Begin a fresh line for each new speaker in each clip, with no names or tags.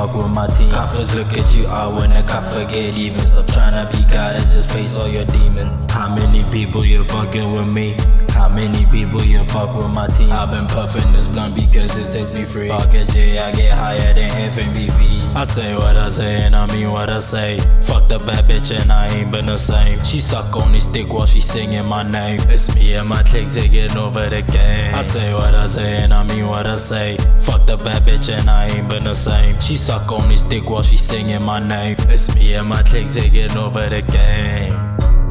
fuck with my team. Coffers look at you out when a cuff forget even. Stop tryna be God and just face all your demons. How many people you fucking with me? How many people you fuck with my team? I've been puffing this blunt because it takes me free. Pocket J, I get higher than FNB fees. I say what I say and I mean what I say. Fuck the bad bitch and I ain't been the same. She suck on this dick while she singing my name. It's me and my clique taking over the game. I say what I say and I mean what I say. Fuck the bad bitch and I ain't been the same. She suck on this dick while she singing my name. It's me and my clique taking over the game.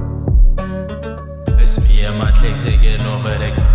It's me and my clique taking over the game.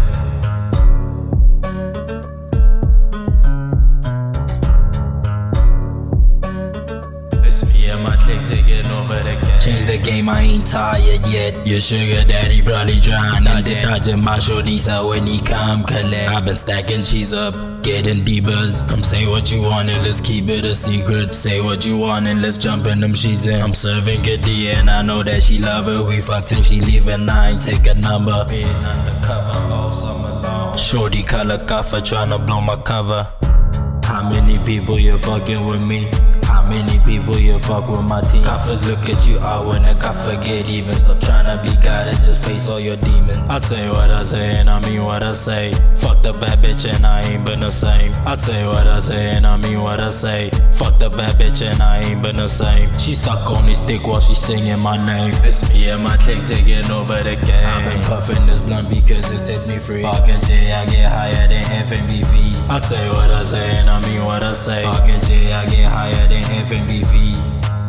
It's me and my clique taking over the game. Change the game, I ain't tired yet. Your sugar daddy probably drowning. Dodging my shorties out when he come collect. I've been stacking cheese up, getting D-buzz. Come say what you want and let's keep it a secret. Say what you want and let's jump in them sheets in. I'm serving good D and I know that she love it. We fuck till she leave and I ain't take a number. Being undercover all summer long. Shorty color coffer tryna blow my cover. How many people you fucking with me? How many people you fuck with my team? Coffers look at you out when a cuff forget even. Stop tryna be God and just face all your demons. I say what I say and I mean what I say. Fuck the bad bitch and I ain't been the same. I say what I say and I mean what I say. Fuck the bad bitch and I ain't been the same. She suck on this dick while she singing my name. It's me and my clique taking over the game. I've been puffing this blunt because it takes me free. Pocket J, I get higher than FNB fees. I say what I say and I mean what I say. Pocket J, I get higher than FNB fees.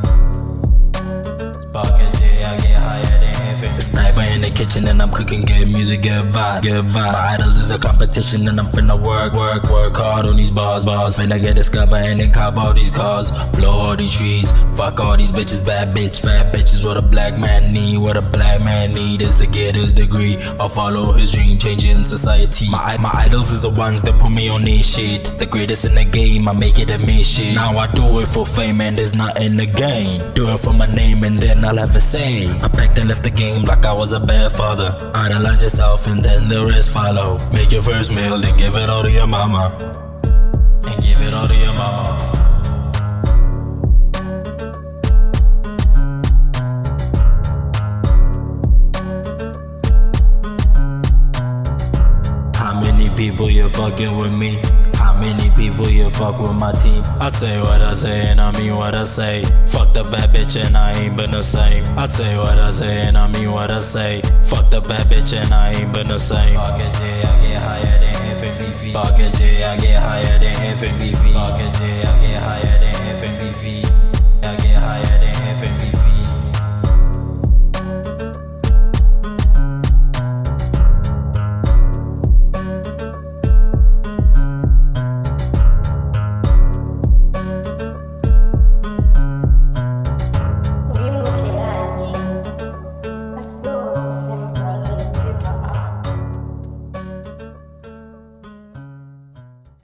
Pocket J, I get higher than FNB. Sniper in the kitchen and I'm cooking good music, good vibes. My idols is a competition and I'm finna work hard on these bars. Finna get discovered and then cop all these cars. Blow all these trees, fuck all these bitches. Bad bitch, fat bitches. What a black man need, what a black man need is to get his degree or follow his dream, changing society. My idols is the ones that put me on this shit. The greatest in the game, I make it a me shit. Now I do it for fame and there's nothing to gain. Do it for my name and then I'll have a say. I packed and left the game like I was a bad father. Idolize yourself and then the rest follow. Make your first meal, then give it all to your mama. And give it all to your mama. How many people you fucking with me? How many people you fuck with my team? I say what I say and I mean what I say. Fuck the bad bitch and I ain't been the same. I say what I say and I mean what I say. Fuck the bad bitch and I ain't been the same. Pocket J, I get higher than FNB fees. Pocket J, I get higher than FNB fees. Pocket J, I get higher than FNB fees.